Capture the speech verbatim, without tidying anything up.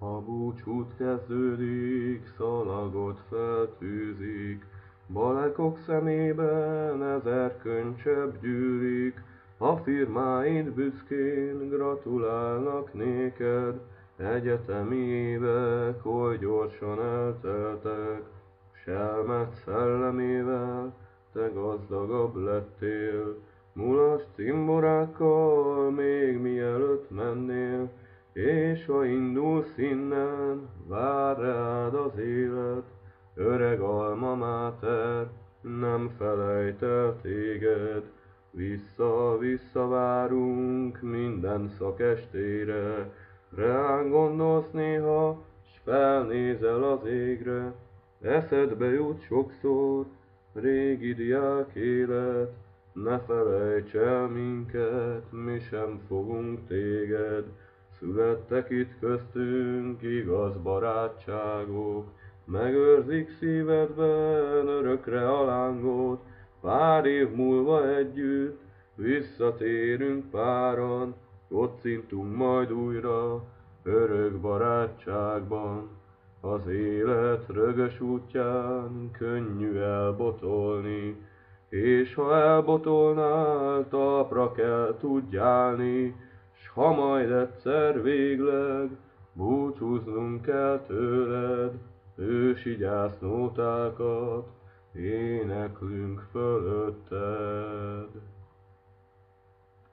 A búcsút kezdődik, szalagot feltűzik, balekok szemében ezer könycsepp gyűlik, a firmáid büszkén gratulálnak néked, egyetemi évek oly gyorsan elteltek, s elmed szellemével te gazdagabb lettél, mulas cimborákkal még mielőtt mennél, és ha indulsz innen, vár rád az élet, öreg alma máter nem felejt el téged. Vissza-vissza várunk minden szakestére, reánk gondolsz néha, s felnézel az égre, eszedbe jut sokszor régi diák élet, ne felejts el minket, mi sem fogunk téged. Születtek itt köztünk igaz barátságok, megőrzik szívedben örökre a lángot, pár év múlva együtt visszatérünk páran, kocintunk majd újra örök barátságban. Az élet rögös útján könnyű elbotolni, és ha elbotolnál, talpra kell tudj állni, s ha majd egyszer végleg búcsúznunk kell tőled, ősi gyásznótákat éneklünk fölötted.